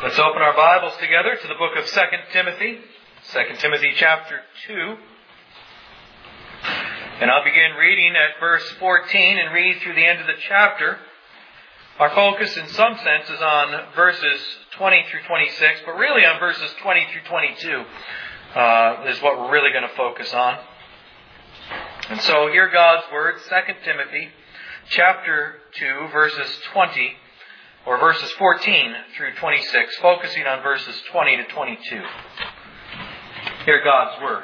Let's open our Bibles together to the book of 2 Timothy. 2 Timothy chapter 2. And I'll begin reading at verse 14 and read through the end of the chapter. Our focus in some sense is on verses 20 through 26, but really on verses 20 through 22 is what we're really going to focus on. And so hear God's word, 2 Timothy chapter 2, verses 20, or verses 14 through 26, focusing on verses 20 to 22. Hear God's word.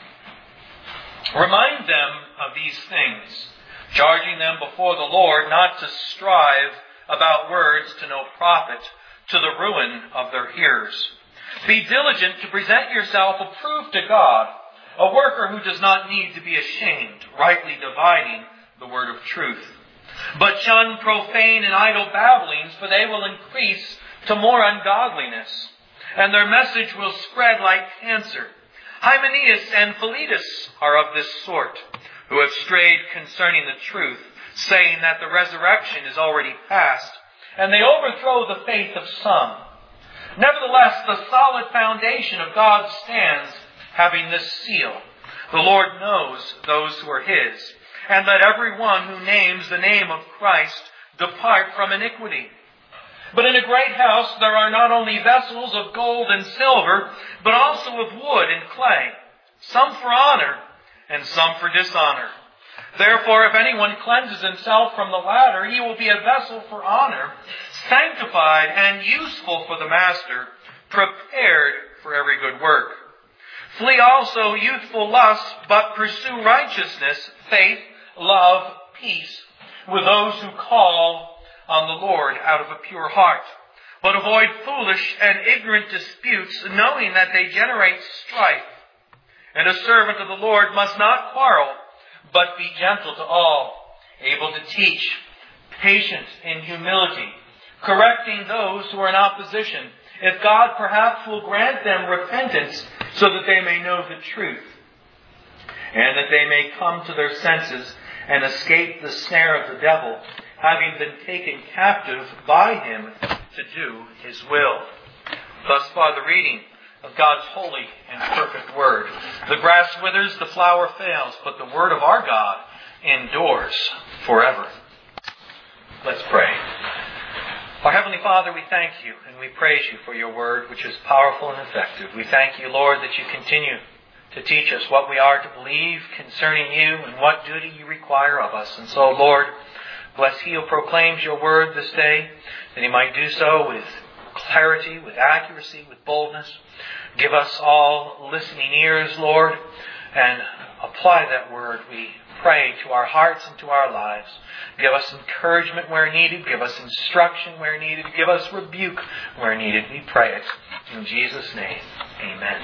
Remind them of these things, charging them before the Lord not to strive about words to no profit, to the ruin of their hearers. Be diligent to present yourself approved to God, a worker who does not need to be ashamed, rightly dividing the word of truth. But shun profane and idle babblings, for they will increase to more ungodliness, and their message will spread like cancer. Hymenaeus and Philetus are of this sort, who have strayed concerning the truth, saying that the resurrection is already past, and they overthrow the faith of some. Nevertheless, the solid foundation of God stands, having this seal: the Lord knows those who are His, and let every one who names the name of Christ depart from iniquity. But in a great house there are not only vessels of gold and silver, but also of wood and clay, some for honor and some for dishonor. Therefore, if anyone cleanses himself from the latter, he will be a vessel for honor, sanctified and useful for the master, prepared for every good work. Flee also youthful lusts, but pursue righteousness, faith, love, peace, with those who call on the Lord out of a pure heart. But avoid foolish and ignorant disputes, knowing that they generate strife. And a servant of the Lord must not quarrel, but be gentle to all, able to teach, patient in humility, correcting those who are in opposition, if God perhaps will grant them repentance, so that they may know the truth, and that they may come to their senses and escape the snare of the devil, having been taken captive by him to do his will. Thus far the reading of God's holy and perfect word. The grass withers, the flower fails, but the word of our God endures forever. Let's pray. Our Heavenly Father, we thank you and we praise you for your word, which is powerful and effective. We thank you, Lord, that you continue to teach us what we are to believe concerning you and what duty you require of us. And so, Lord, bless he who proclaims your word this day, that he might do so with clarity, with accuracy, with boldness. Give us all listening ears, Lord, and apply that word, we pray, to our hearts and to our lives. Give us encouragement where needed. Give us instruction where needed. Give us rebuke where needed. We pray it in Jesus' name. Amen.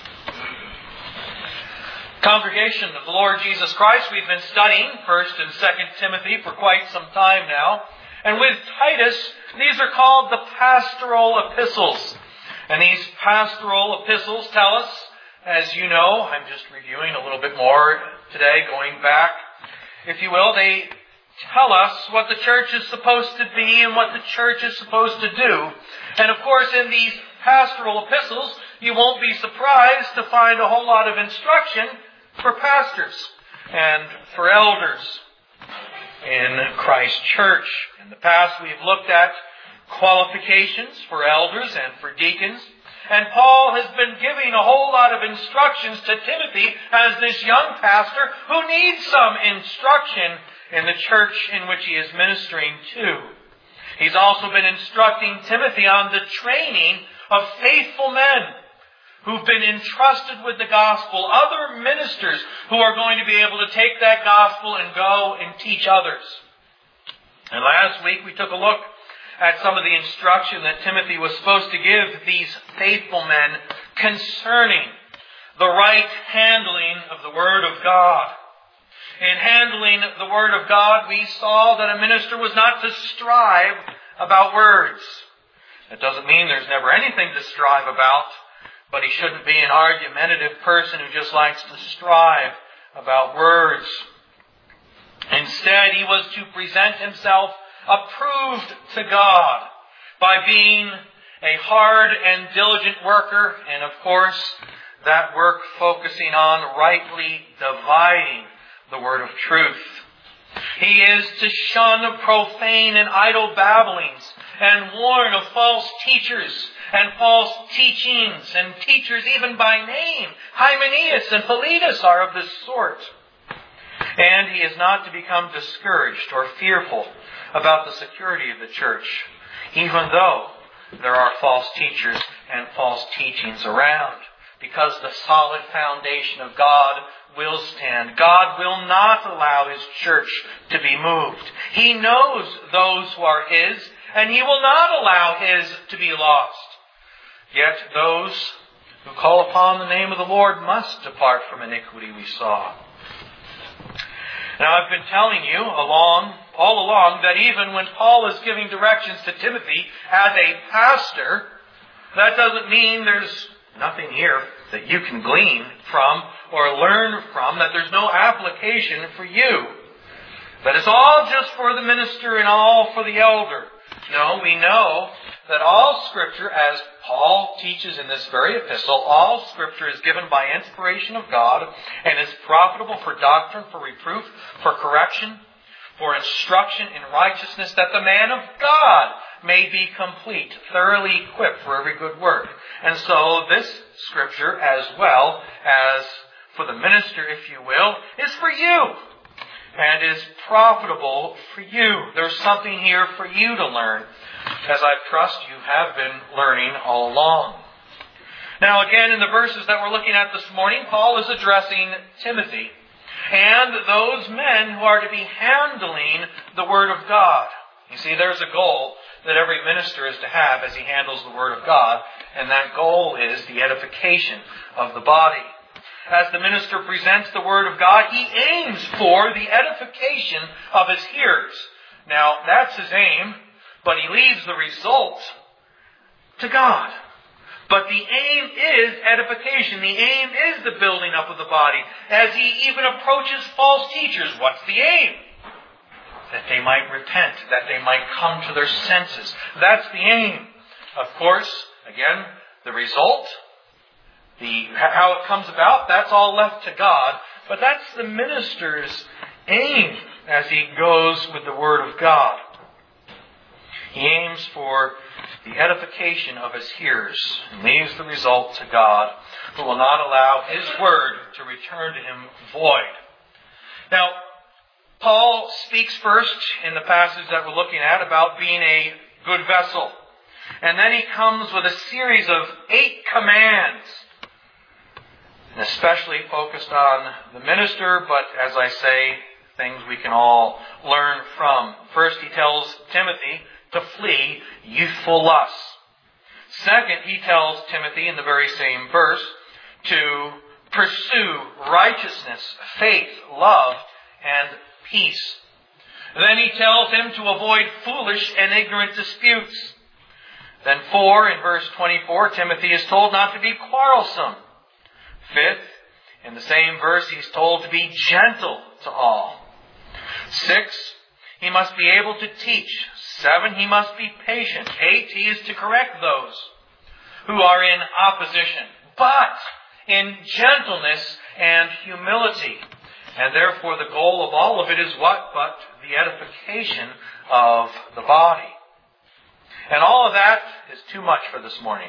Congregation of the Lord Jesus Christ, we've been studying 1 and 2 Timothy for quite some time now. And with Titus, these are called the pastoral epistles. And these pastoral epistles tell us, as you know, I'm just reviewing a little bit more today, going back, if you will, they tell us what the church is supposed to be and what the church is supposed to do. And of course, in these pastoral epistles, you won't be surprised to find a whole lot of instruction for pastors and for elders in Christ's church. In the past, we've looked at qualifications for elders and for deacons. And Paul has been giving a whole lot of instructions to Timothy as this young pastor who needs some instruction in the church in which he is ministering to. He's also been instructing Timothy on the training of faithful men who've been entrusted with the gospel, other ministers who are going to be able to take that gospel and go and teach others. And last week we took a look at some of the instruction that Timothy was supposed to give these faithful men concerning the right handling of the Word of God. In handling the Word of God, we saw that a minister was not to strive about words. That doesn't mean there's never anything to strive about, but he shouldn't be an argumentative person who just likes to strive about words. Instead, he was to present himself approved to God by being a hard and diligent worker, and of course, that work focusing on rightly dividing the word of truth. He is to shun profane and idle babblings and warn of false teachers and false teachings and teachers even by name. Hymenaeus and Philetus are of this sort. And he is not to become discouraged or fearful about the security of the church, even though there are false teachers and false teachings around, because the solid foundation of God will stand. God will not allow His church to be moved. He knows those who are His, and He will not allow His to be lost. Yet those who call upon the name of the Lord must depart from iniquity, we saw. Now, I've been telling you all along that even when Paul is giving directions to Timothy as a pastor, that doesn't mean there's nothing here that you can glean from or learn from, that there's no application for you. That it's all just for the minister and all for the elder. No, we know that all Scripture, as Paul teaches in this very epistle, all Scripture is given by inspiration of God and is profitable for doctrine, for reproof, for correction, for instruction in righteousness, that the man of God may be complete, thoroughly equipped for every good work. And so this Scripture, as well as for the minister, if you will, is for you and is profitable for you. There's something here for you to learn, as I trust you have been learning all along. Now again, in the verses that we're looking at this morning, Paul is addressing Timothy and those men who are to be handling the Word of God. You see, there's a goal that every minister is to have as he handles the Word of God, and that goal is the edification of the body. As the minister presents the Word of God, he aims for the edification of his hearers. Now, that's his aim, but he leaves the result to God. But the aim is edification. The aim is the building up of the body. As he even approaches false teachers, what's the aim? That they might repent, that they might come to their senses. That's the aim. Of course, again, the result, how it comes about, that's all left to God. But that's the minister's aim as he goes with the Word of God. He aims for the edification of his hearers and leaves the result to God, who will not allow His Word to return to Him void. Now, Paul speaks first in the passage that we're looking at about being a good vessel. And then he comes with a series of 8 commands, and especially focused on the minister, but as I say, things we can all learn from. First, he tells Timothy to flee youthful lusts. Second, he tells Timothy in the very same verse to pursue righteousness, faith, love, and peace. Then he tells him to avoid foolish and ignorant disputes. Then 4, in verse 24, Timothy is told not to be quarrelsome. 5th, in the same verse, he's told to be gentle to all. 6, he must be able to teach. 7, he must be patient. 8, he is to correct those who are in opposition, but in gentleness and humility. And therefore the goal of all of it is what? But the edification of the body. And all of that is too much for this morning.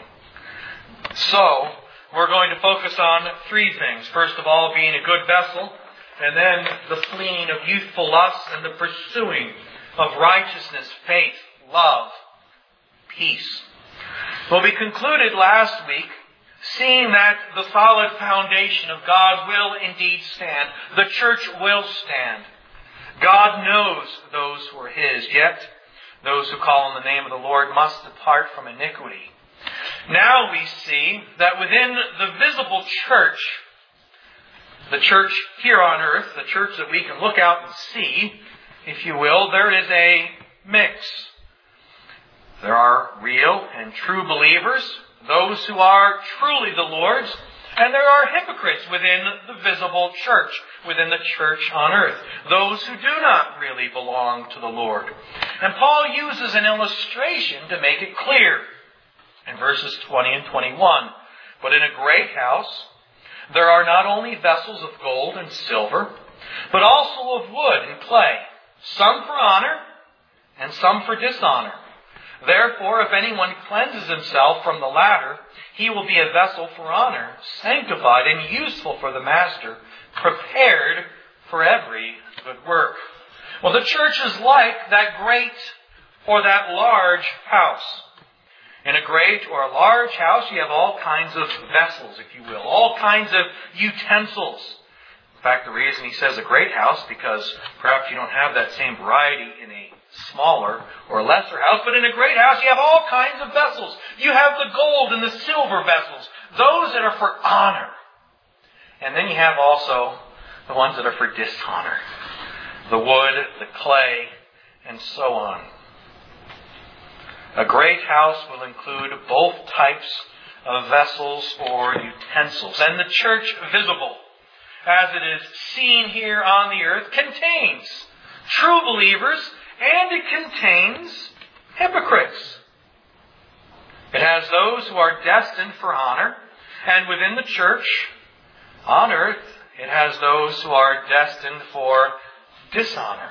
So, we're going to focus on 3 things. First of all, being a good vessel, and then the fleeing of youthful lusts, and the pursuing of righteousness, faith, love, peace. Well, we concluded last week seeing that the solid foundation of God will indeed stand. The church will stand. God knows those who are His, yet those who call on the name of the Lord must depart from iniquity. Now we see that within the visible church, the church here on earth, the church that we can look out and see, if you will, there is a mix. There are real and true believers, those who are truly the Lord's, and there are hypocrites within the visible church, within the church on earth, those who do not really belong to the Lord. And Paul uses an illustration to make it clear. In verses 20 and 21, but in a great house there are not only vessels of gold and silver, but also of wood and clay, some for honor and some for dishonor. Therefore, if anyone cleanses himself from the latter, he will be a vessel for honor, sanctified and useful for the master, prepared for every good work. Well, the church is like that great or that large house. In a great or a large house, you have all kinds of vessels, if you will, all kinds of utensils. In fact, the reason he says a great house, because perhaps you don't have that same variety in a smaller or lesser house, but in a great house you have all kinds of vessels. You have the gold and the silver vessels, those that are for honor. And then you have also the ones that are for dishonor, the wood, the clay, and so on. A great house will include both types of vessels or utensils. And the church visible, as it is seen here on the earth, contains true believers and it contains hypocrites. It has those who are destined for honor, and within the church, on earth, it has those who are destined for dishonor.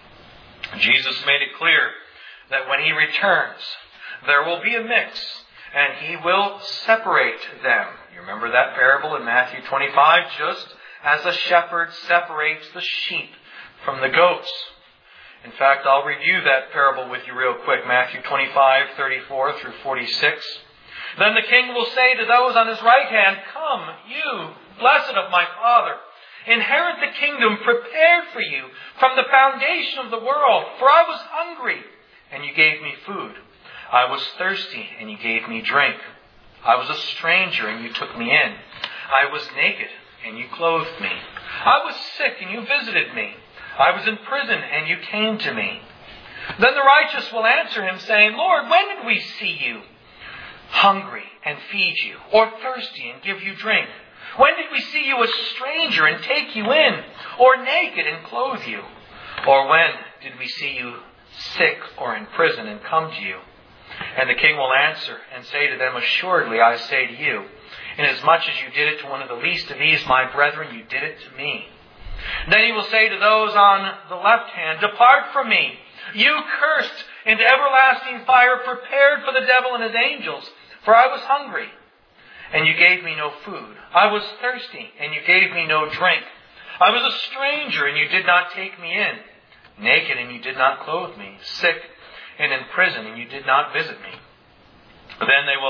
Jesus made it clear that when He returns, there will be a mix, and He will separate them. You remember that parable in Matthew 25, just as a shepherd separates the sheep from the goats. In fact, I'll review that parable with you real quick. Matthew 25, 34 through 46. Then the king will say to those on his right hand, "Come, you, blessed of my Father, inherit the kingdom prepared for you from the foundation of the world. For I was hungry, and you gave me food. I was thirsty, and you gave me drink. I was a stranger, and you took me in. I was naked, and you clothed me. I was sick, and you visited me. I was in prison, and you came to me." Then the righteous will answer him, saying, "Lord, when did we see you hungry and feed you, or thirsty and give you drink? When did we see you a stranger and take you in, or naked and clothe you? Or when did we see you sick or in prison and come to you?" And the king will answer and say to them, "Assuredly, I say to you, inasmuch as you did it to one of the least of these, my brethren, you did it to me." Then He will say to those on the left hand, "Depart from me, you cursed, into everlasting fire prepared for the devil and his angels. For I was hungry, and you gave me no food. I was thirsty, and you gave me no drink. I was a stranger, and you did not take me in. Naked, and you did not clothe me. Sick, and in prison, and you did not visit me." Then they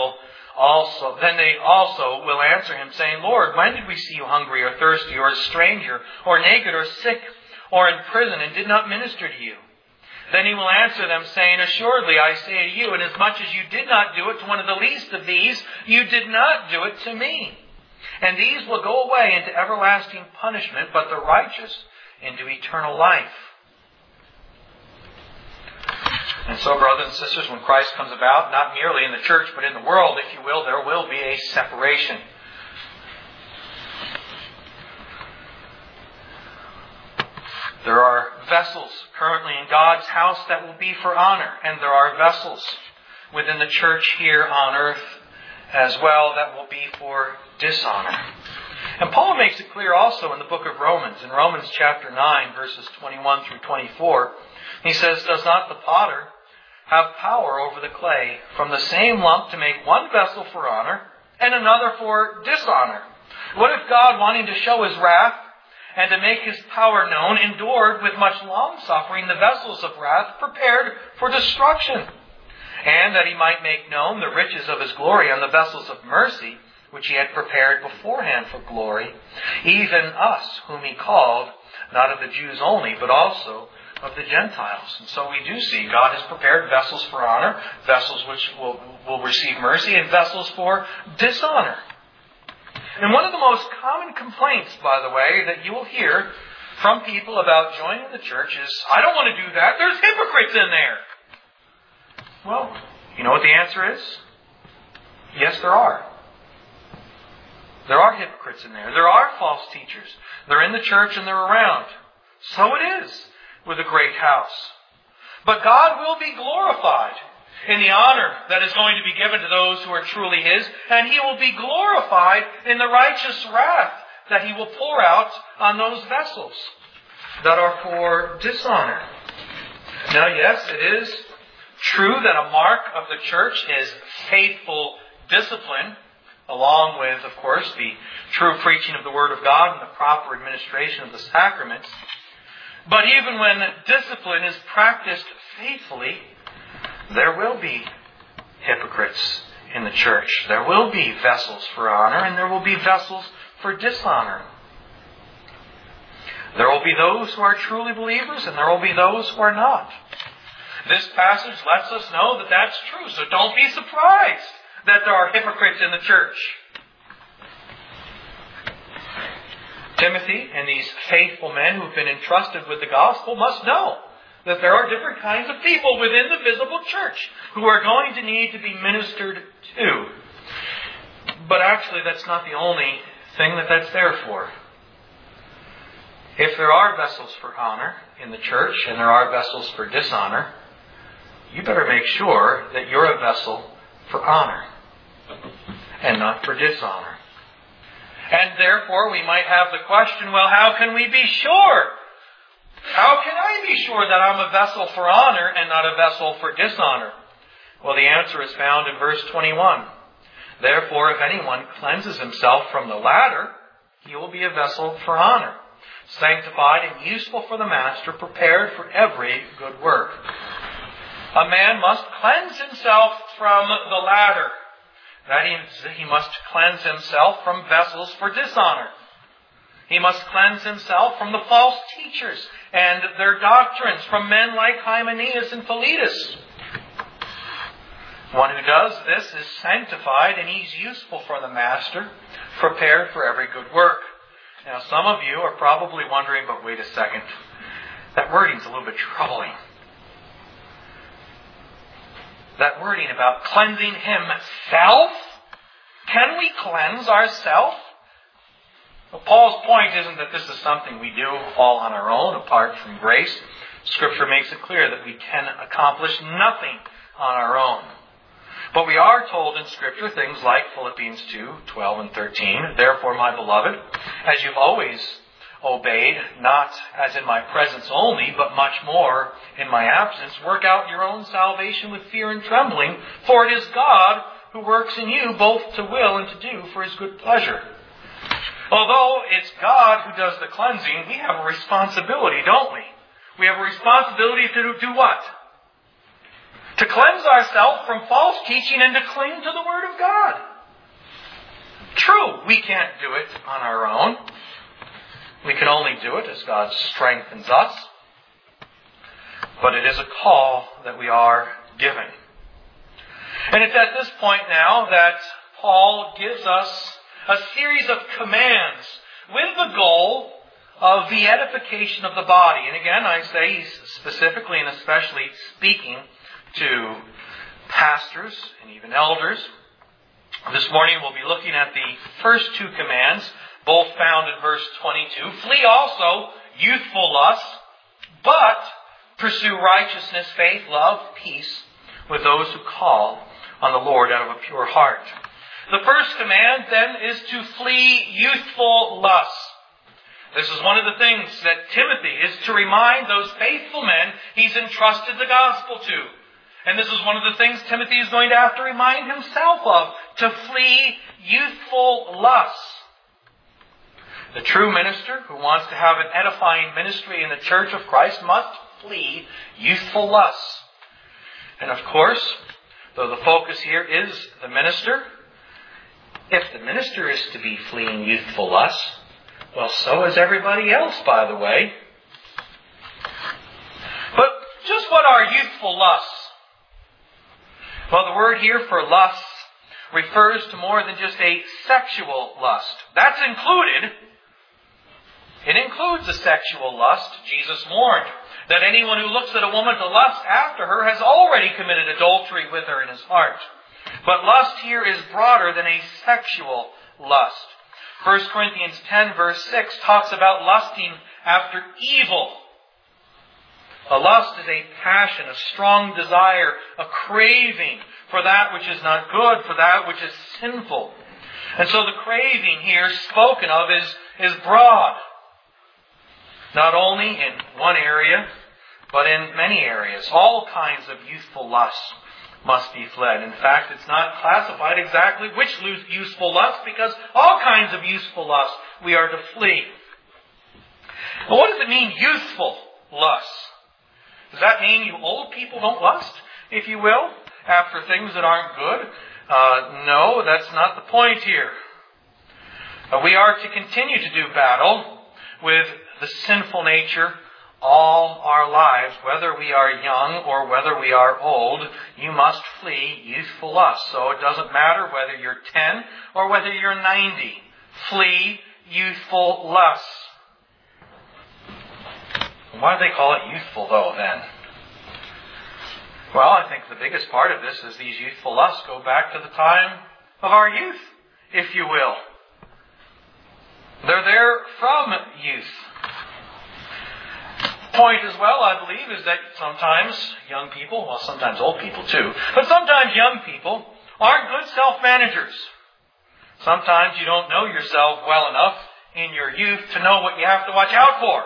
also will answer him, saying, "Lord, when did we see you hungry or thirsty or a stranger or naked or sick or in prison and did not minister to you?" Then He will answer them, saying, "Assuredly, I say to you, inasmuch as you did not do it to one of the least of these, you did not do it to me. And these will go away into everlasting punishment, but the righteous into eternal life." And so, brothers and sisters, when Christ comes about, not merely in the church, but in the world, if you will, there will be a separation. There are vessels currently in God's house that will be for honor, and there are vessels within the church here on earth as well that will be for dishonor. And Paul makes it clear also in the book of Romans, in Romans chapter 9, verses 21 through 24, he says, "Does not the potter have power over the clay from the same lump to make one vessel for honor and another for dishonor? What if God, wanting to show His wrath and to make His power known, endured with much long-suffering the vessels of wrath prepared for destruction, and that He might make known the riches of His glory on the vessels of mercy, which He had prepared beforehand for glory, even us whom He called, not of the Jews only, but also of the Gentiles." And so we do see God has prepared vessels for honor, vessels which will receive mercy, and vessels for dishonor. And one of the most common complaints, by the way, that you will hear from people about joining the church is, "I don't want to do that. There's hypocrites in there." Well, you know what the answer is? Yes, there are. There are hypocrites in there. There are false teachers. They're in the church and they're around. So it is with a great house. But God will be glorified in the honor that is going to be given to those who are truly His, and He will be glorified in the righteous wrath that He will pour out on those vessels that are for dishonor. Now, yes, it is true that a mark of the church is faithful discipline, along with, of course, the true preaching of the Word of God and the proper administration of the sacraments. But even when discipline is practiced faithfully, there will be hypocrites in the church. There will be vessels for honor, and there will be vessels for dishonor. There will be those who are truly believers, and there will be those who are not. This passage lets us know that that's true, so don't be surprised that there are hypocrites in the church. Timothy and these faithful men who've been entrusted with the gospel must know that there are different kinds of people within the visible church who are going to need to be ministered to. But actually, that's not the only thing that's there for. If there are vessels for honor in the church and there are vessels for dishonor, you better make sure that you're a vessel for honor and not for dishonor. And therefore, we might have the question, well, how can we be sure? How can I be sure that I'm a vessel for honor and not a vessel for dishonor? Well, the answer is found in verse 21. Therefore, if anyone cleanses himself from the latter, he will be a vessel for honor, sanctified and useful for the master, prepared for every good work. A man must cleanse himself from the latter. That is, he must cleanse himself from vessels for dishonor. He must cleanse himself from the false teachers and their doctrines, from men like Hymenaeus and Philetus. One who does this is sanctified and he's useful for the master, prepared for every good work. Now, some of you are probably wondering, but wait a second, that wording's a little bit troubling. That wording about cleansing himself? Can we cleanse ourselves? Well, Paul's point isn't that this is something we do all on our own, apart from grace. Scripture makes it clear that we can accomplish nothing on our own. But we are told in Scripture things like Philippians 2:12 and 13. Therefore, my beloved, as you've always obeyed, not as in my presence only, but much more in my absence, work out your own salvation with fear and trembling, for it is God who works in you both to will and to do for His good pleasure. Although it's God who does the cleansing, we have a responsibility, don't we? We have a responsibility to do what? To cleanse ourselves from false teaching and to cling to the Word of God. True, we can't do it on our own. We can only do it as God strengthens us. But it is a call that we are given. And it's at this point now that Paul gives us a series of commands with the goal of the edification of the body. And again, I say he's specifically and especially speaking to pastors and even elders. This morning we'll be looking at the first two commands, both found in verse 22. Flee also youthful lusts, but pursue righteousness, faith, love, peace with those who call on the Lord out of a pure heart. The first command then is to flee youthful lusts. This is one of the things that Timothy is to remind those faithful men he's entrusted the gospel to. And this is one of the things Timothy is going to have to remind himself of, to flee youthful lusts. The true minister who wants to have an edifying ministry in the church of Christ must flee youthful lusts. And of course, though the focus here is the minister, if the minister is to be fleeing youthful lusts, well, so is everybody else, by the way. But just what are youthful lusts? Well, the word here for lusts refers to more than just a sexual lust. That's included. It includes a sexual lust. Jesus warned that anyone who looks at a woman to lust after her has already committed adultery with her in his heart. But lust here is broader than a sexual lust. 1 Corinthians 10 verse 6 talks about lusting after evil. A lust is a passion, a strong desire, a craving for that which is not good, for that which is sinful. And so the craving here spoken of is broad. Not only in one area, but in many areas. All kinds of youthful lusts must be fled. In fact, it's not classified exactly which youthful lust, because all kinds of youthful lust we are to flee. But what does it mean, youthful lusts? Does that mean you old people don't lust, if you will, after things that aren't good? No, that's not the point here. We are to continue to do battle with the sinful nature all our lives, whether we are young or whether we are old. You must flee youthful lust. So it doesn't matter whether you're 10 or whether you're 90. Flee youthful lusts. Why do they call it youthful, though, then? Well, I think the biggest part of this is these youthful lusts go back to the time of our youth, if you will. They're there from youth. The point as well, I believe, is that sometimes young people, well, sometimes old people too, but sometimes young people aren't good self-managers. Sometimes you don't know yourself well enough in your youth to know what you have to watch out for.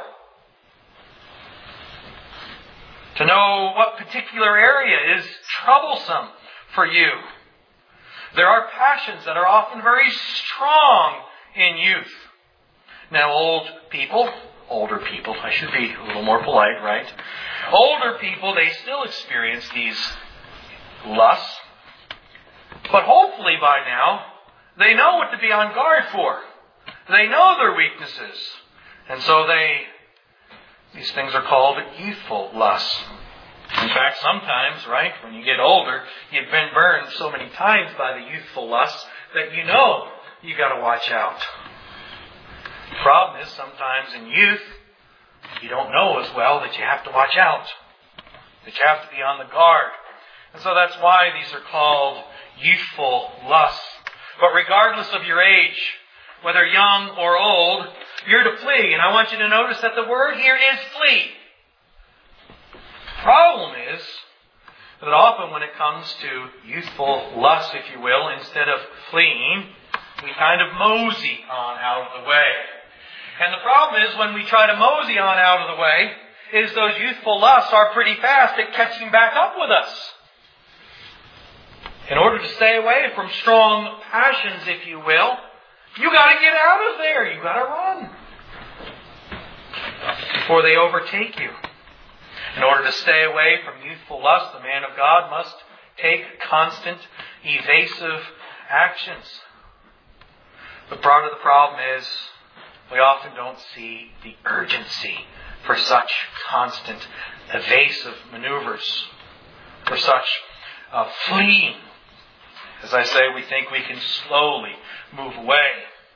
To know what particular area is troublesome for you. There are passions that are often very strong in youth. Now, older people, I should be a little more polite, right? Older people, they still experience these lusts. But hopefully by now, they know what to be on guard for. They know their weaknesses. And so these things are called youthful lusts. In fact, sometimes, right, when you get older, you've been burned so many times by the youthful lusts that you know you got to watch out. The problem is sometimes in youth, you don't know as well that you have to watch out, that you have to be on the guard. And so that's why these are called youthful lusts. But regardless of your age, whether young or old, you're to flee. And I want you to notice that the word here is flee. The problem is that often when it comes to youthful lust, if you will, instead of fleeing, we kind of mosey on out of the way. And the problem is when we try to mosey on out of the way, is those youthful lusts are pretty fast at catching back up with us. In order to stay away from strong passions, if you will, you got to get out of there. You got to run before they overtake you. In order to stay away from youthful lust, the man of God must take constant, evasive actions. But part of the problem is we often don't see the urgency for such constant, evasive maneuvers, for such fleeing. As I say, we think we can slowly move away.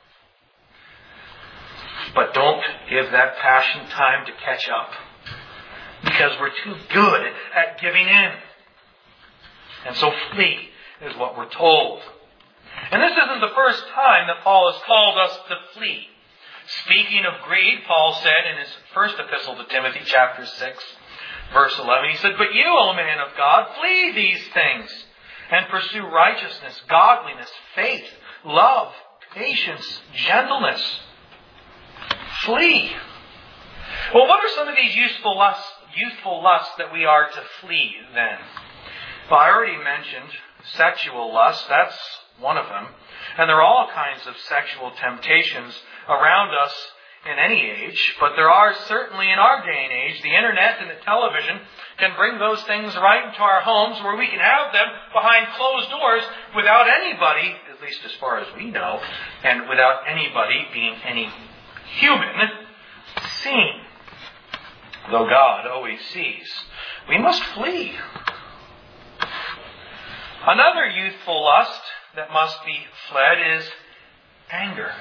But don't give that passion time to catch up, because we're too good at giving in. And so flee is what we're told. And this isn't the first time that Paul has called us to flee. Speaking of greed, Paul said in his first epistle to Timothy, chapter 6, verse 11, he said, "But you, O man of God, flee these things, and pursue righteousness, godliness, faith, love, patience, gentleness." Flee. Well, what are some of these youthful lusts that we are to flee then? Well, I already mentioned sexual lust. That's one of them. And there are all kinds of sexual temptations around us in any age. But there are certainly in our day and age, the internet and the television can bring those things right into our homes where we can have them behind closed doors without anybody, at least as far as we know, and without anybody being any human seeing. Though God always sees. We must flee. Another youthful lust that must be fled is anger.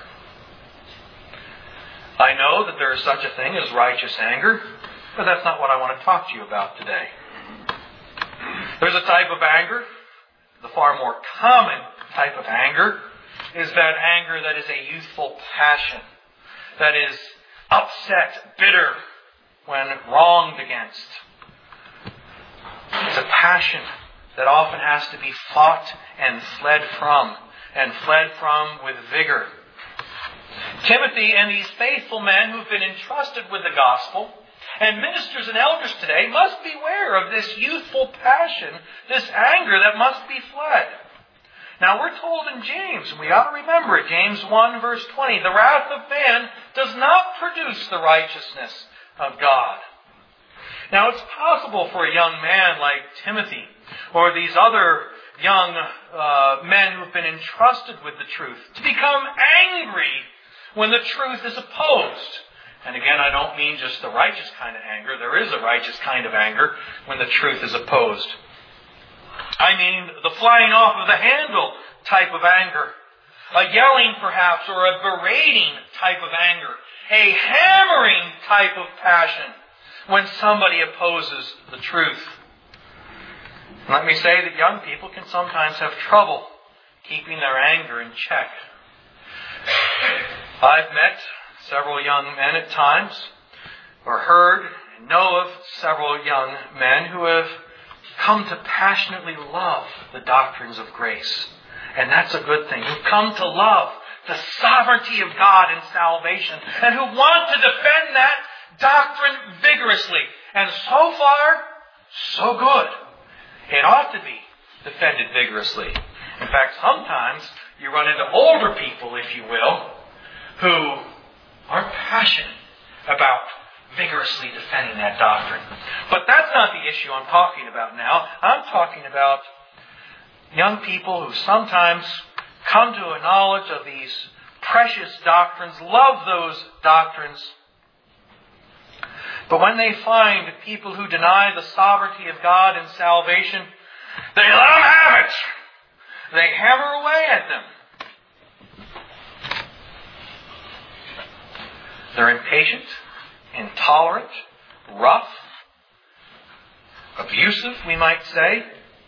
I know that there is such a thing as righteous anger, but that's not what I want to talk to you about today. There's a type of anger, the far more common type of anger, is that anger that is a youthful passion, that is upset, bitter when wronged against. It's a passion that often has to be fought and fled from with vigor. Timothy and these faithful men who've been entrusted with the gospel, and ministers and elders today, must beware of this youthful passion, this anger that must be fled. Now we're told in James, and we ought to remember it, James 1 verse 20, the wrath of man does not produce the righteousness of God. Now it's possible for a young man like Timothy, or these other young men who have been entrusted with the truth, to become angry when the truth is opposed. And again, I don't mean just the righteous kind of anger. There is a righteous kind of anger when the truth is opposed. I mean the flying off of the handle type of anger. A yelling perhaps, or a berating type of anger. A hammering type of passion when somebody opposes the truth. Let me say that young people can sometimes have trouble keeping their anger in check. I've met several young men at times, or heard and know of several young men who have come to passionately love the doctrines of grace. And that's a good thing. Who've come to love the sovereignty of God in salvation, and who want to defend that doctrine vigorously. And so far, so good. It ought to be defended vigorously. In fact, sometimes you run into older people, if you will, who are passionate about vigorously defending that doctrine. But that's not the issue I'm talking about now. I'm talking about young people who sometimes come to a knowledge of these precious doctrines, love those doctrines, but when they find people who deny the sovereignty of God in salvation, they let them have it. They hammer away at them. They're impatient, intolerant, rough, abusive, we might say.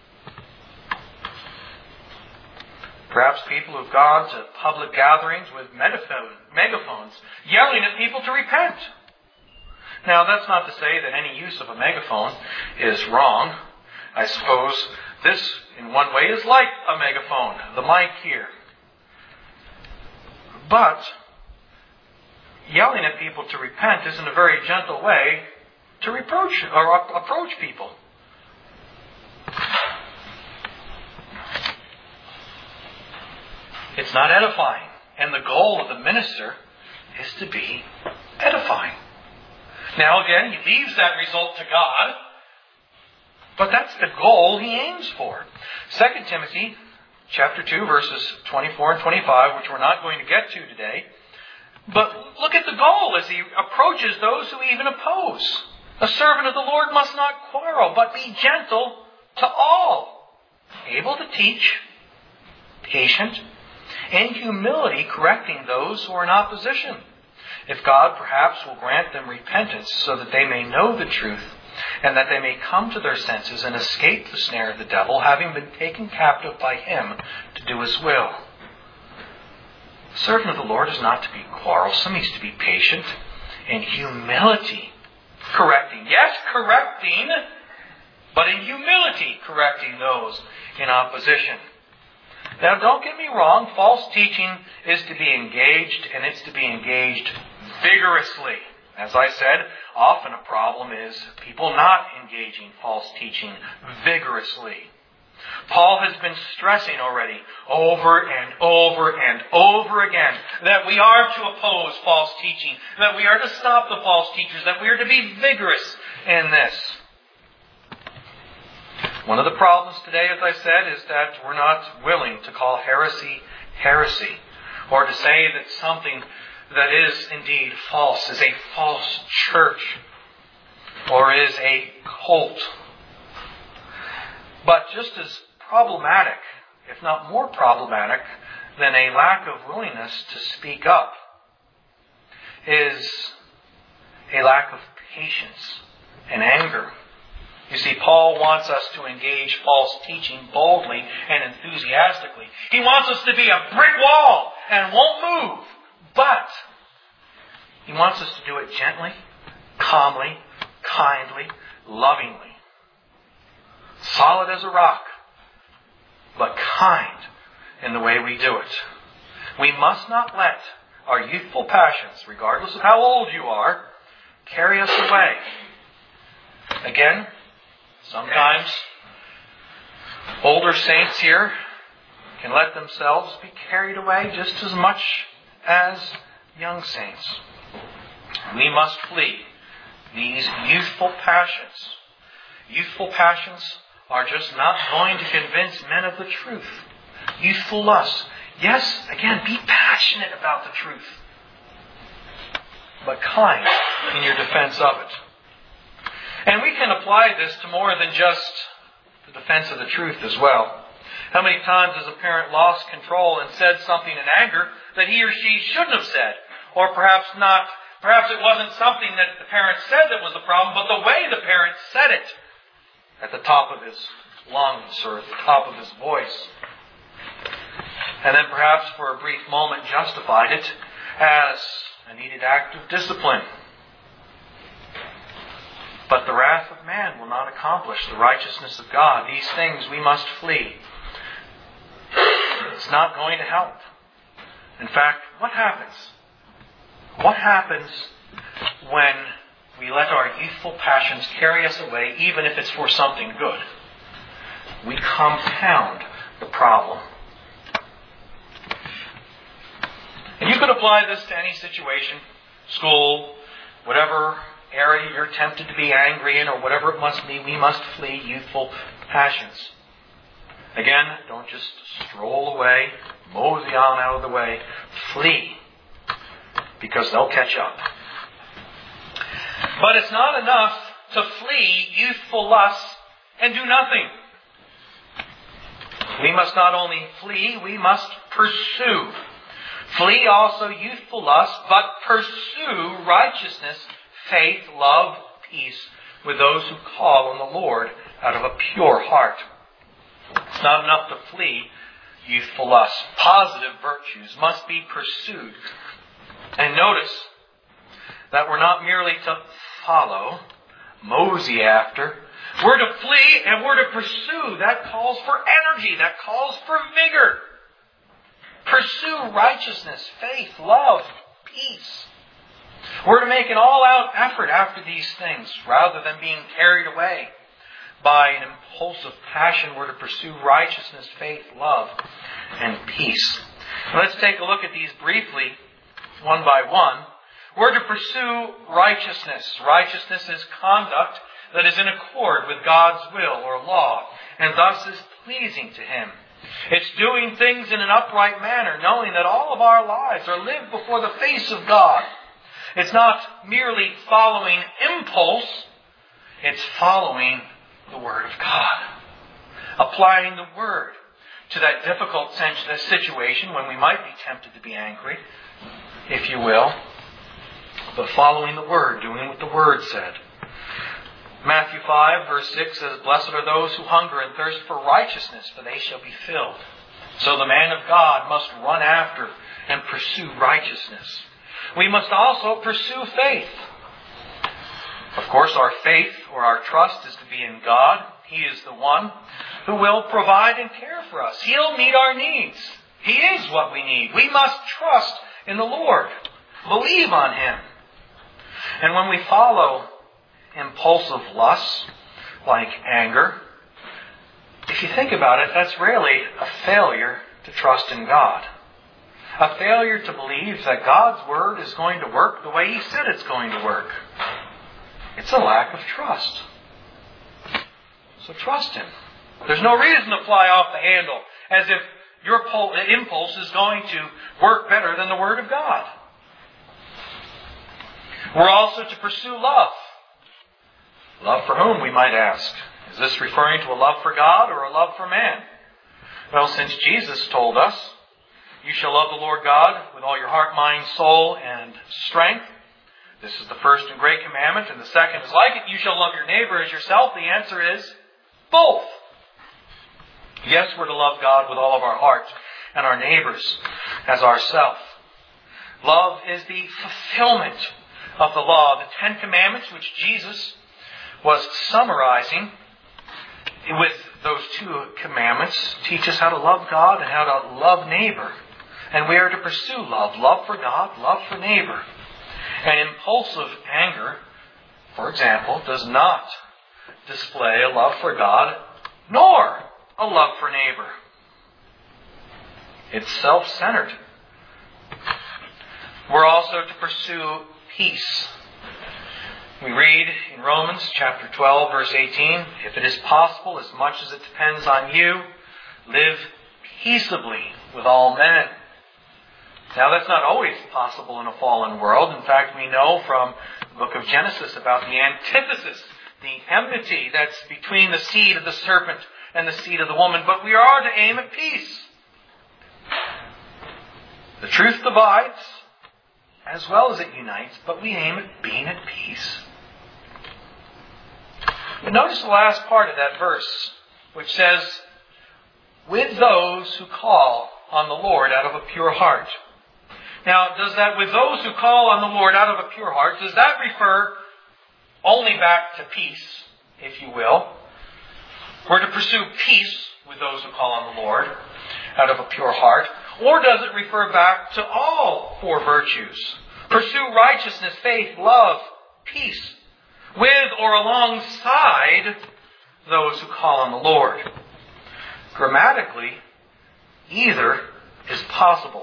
Perhaps people who've gone to public gatherings with megaphones, yelling at people to repent. Now, that's not to say that any use of a megaphone is wrong. I suppose this, in one way, is like a megaphone, the mic here. But yelling at people to repent isn't a very gentle way to reproach or approach people. It's not edifying. And the goal of the minister is to be edifying. Now again, he leaves that result to God, but that's the goal he aims for. 2 Timothy chapter 2, verses 24 and 25, which we're not going to get to today. But look at the goal as he approaches those who even oppose. A servant of the Lord must not quarrel, but be gentle to all, able to teach, patient, in humility correcting those who are in opposition. If God perhaps will grant them repentance so that they may know the truth and that they may come to their senses and escape the snare of the devil, having been taken captive by him to do his will. The servant of the Lord is not to be quarrelsome. He's to be patient in humility, correcting. Yes, correcting, but in humility correcting those in opposition. Now, don't get me wrong. False teaching is to be engaged, and it's to be engaged vigorously. As I said, often a problem is people not engaging false teaching vigorously. Paul has been stressing already over and over and over again that we are to oppose false teaching, that we are to stop the false teachers, that we are to be vigorous in this. One of the problems today, as I said, is that we're not willing to call heresy, heresy, or to say that something that is indeed false is a false church, or is a cult. But just as problematic, if not more problematic, than a lack of willingness to speak up is a lack of patience and anger. You see, Paul wants us to engage false teaching boldly and enthusiastically. He wants us to be a brick wall and won't move. But he wants us to do it gently, calmly, kindly, lovingly. solid as a rock, but kind in the way we do it. We must not let our youthful passions, regardless of how old you are, carry us away. Again, sometimes older saints here can let themselves be carried away just as much as young saints. We must flee these youthful passions. Youthful passions are just not going to convince men of the truth. Youthful lusts. Yes, again, be passionate about the truth, but kind in your defense of it. And we can apply this to more than just the defense of the truth as well. How many times has a parent lost control and said something in anger that he or she shouldn't have said? Or perhaps not. Perhaps it wasn't something that the parent said that was the problem, but the way the parent said it, at the top of his lungs or at the top of his voice. And then perhaps for a brief moment justified it as a needed act of discipline. But the wrath of man will not accomplish the righteousness of God. These things we must flee. It's not going to help. In fact, what happens? What happens when we let our youthful passions carry us away, even if it's for something good? We compound the problem. And you could apply this to any situation, school, whatever area you're tempted to be angry in, or whatever it must be. We must flee youthful passions. Again, don't just stroll away, mosey on out of the way. Flee, because they'll catch up. But it's not enough to flee youthful lusts and do nothing. We must not only flee, we must pursue. Flee also youthful lusts, but pursue righteousness, faith, love, peace with those who call on the Lord out of a pure heart. It's not enough to flee youthful lusts. Positive virtues must be pursued. And notice that we're not merely to follow, mosey after. We're to flee and we're to pursue. That calls for energy. That calls for vigor. Pursue righteousness, faith, love, peace. We're to make an all-out effort after these things rather than being carried away by an impulsive passion. We're to pursue righteousness, faith, love, and peace. Now, let's take a look at these briefly, one by one. We're to pursue righteousness. Righteousness is conduct that is in accord with God's will or law, and thus is pleasing to Him. It's doing things in an upright manner, knowing that all of our lives are lived before the face of God. It's not merely following impulse, it's following the Word of God. Applying the Word to that difficult situation when we might be tempted to be angry, if you will. But following the Word, doing what the Word said. Matthew 5, verse 6 says, "Blessed are those who hunger and thirst for righteousness, for they shall be filled." So the man of God must run after and pursue righteousness. We must also pursue faith. Of course, our faith or our trust is to be in God. He is the one who will provide and care for us. He'll meet our needs. He is what we need. We must trust in the Lord. Believe on Him. And when we follow impulsive lusts like anger, if you think about it, that's really a failure to trust in God. A failure to believe that God's Word is going to work the way He said it's going to work. It's a lack of trust. So trust Him. There's no reason to fly off the handle as if your impulse is going to work better than the Word of God. We're also to pursue love. Love for whom, we might ask? Is this referring to a love for God or a love for man? Well, since Jesus told us, "You shall love the Lord God with all your heart, mind, soul, and strength." This is the first and great commandment, and the second is like it. "You shall love your neighbor as yourself." The answer is both. Yes, we're to love God with all of our heart and our neighbors as ourself. Love is the fulfillment of the law. The 10 Commandments, which Jesus was summarizing with those two commandments, teach us how to love God and how to love neighbor. And we are to pursue love. Love for God, love for neighbor. And impulsive anger, for example, does not display a love for God nor a love for neighbor. It's self-centered. We're also to pursue peace. We read in Romans chapter 12, verse 18, if it is possible, as much as it depends on you, live peaceably with all men. Now, that's not always possible in a fallen world. In fact, we know from the book of Genesis about the antithesis, the enmity that's between the seed of the serpent and the seed of the woman. But we are to aim at peace. The truth divides as well as it unites, but we aim at being at peace. But notice the last part of that verse, which says, with those who call on the Lord out of a pure heart. Now, does that, with those who call on the Lord out of a pure heart, does that refer only back to peace, if you will? We're to pursue peace with those who call on the Lord out of a pure heart. Or does it refer back to all four virtues? Pursue righteousness, faith, love, peace, with or alongside those who call on the Lord. Grammatically, either is possible.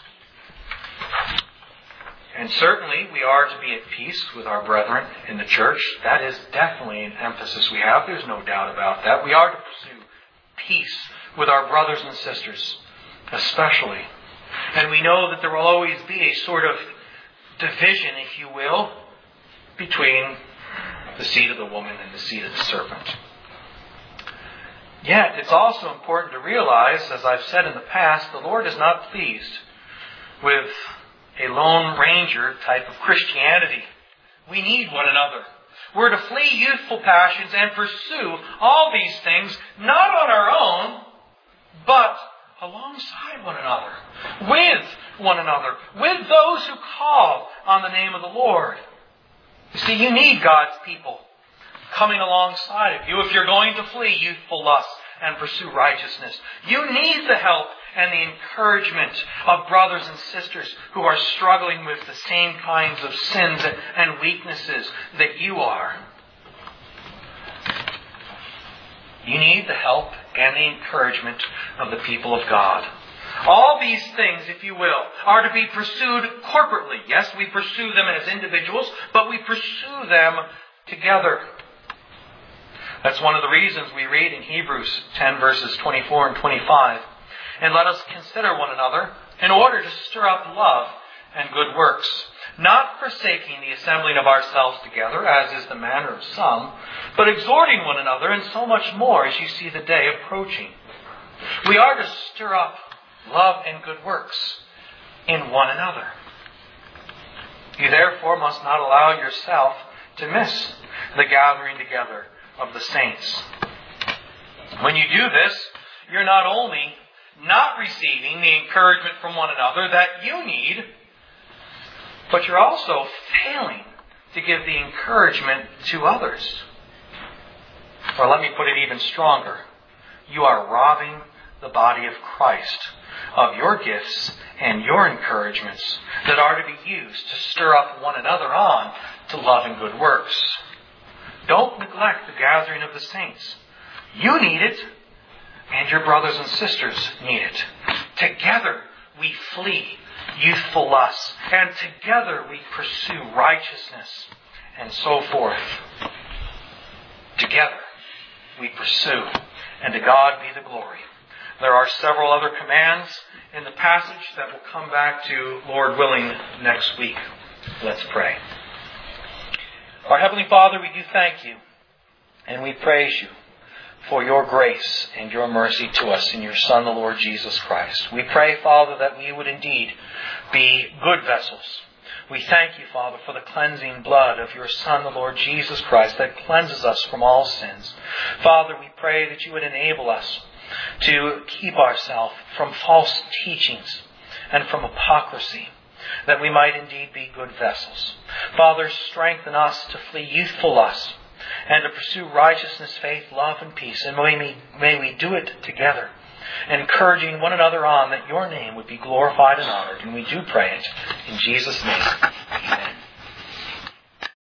And certainly we are to be at peace with our brethren in the church. That is definitely an emphasis we have. There's no doubt about that. We are to pursue peace with our brothers and sisters, especially. And we know that there will always be a sort of division, if you will, between the seed of the woman and the seed of the serpent. Yet, it's also important to realize, as I've said in the past, the Lord is not pleased with a Lone Ranger type of Christianity. We need one another. We're to flee youthful passions and pursue all these things, not on our own, but alongside one another, with those who call on the name of the Lord. You see, you need God's people coming alongside of you if you're going to flee youthful lusts and pursue righteousness. You need the help and the encouragement of brothers and sisters who are struggling with the same kinds of sins and weaknesses that you are. You need the help and the encouragement of the people of God. All these things, if you will, are to be pursued corporately. Yes, we pursue them as individuals, but we pursue them together. That's one of the reasons we read in Hebrews 10 verses 24 and 25. And let us consider one another in order to stir up love and good works, not forsaking the assembling of ourselves together, as is the manner of some, but exhorting one another, and so much more as you see the day approaching. We are to stir up love and good works in one another. You therefore must not allow yourself to miss the gathering together of the saints. When you do this, you're not only not receiving the encouragement from one another that you need, but you're also failing to give the encouragement to others. Or let me put it even stronger. You are robbing the body of Christ of your gifts and your encouragements that are to be used to stir up one another on to love and good works. Don't neglect the gathering of the saints. You need it, and your brothers and sisters need it. Together we flee youthful lusts, and together we pursue righteousness, and so forth. Together we pursue, and to God be the glory. There are several other commands in the passage that we'll come back to, Lord willing, next week. Let's pray. Our Heavenly Father, we do thank you, and we praise you for your grace and your mercy to us in your Son, the Lord Jesus Christ. We pray, Father, that we would indeed be good vessels. We thank you, Father, for the cleansing blood of your Son, the Lord Jesus Christ, that cleanses us from all sins. Father, we pray that you would enable us to keep ourselves from false teachings and from hypocrisy, that we might indeed be good vessels. Father, strengthen us to flee youthful lusts and to pursue righteousness, faith, love, and peace. And may we do it together, encouraging one another on that your name would be glorified and honored. And we do pray it in Jesus' name.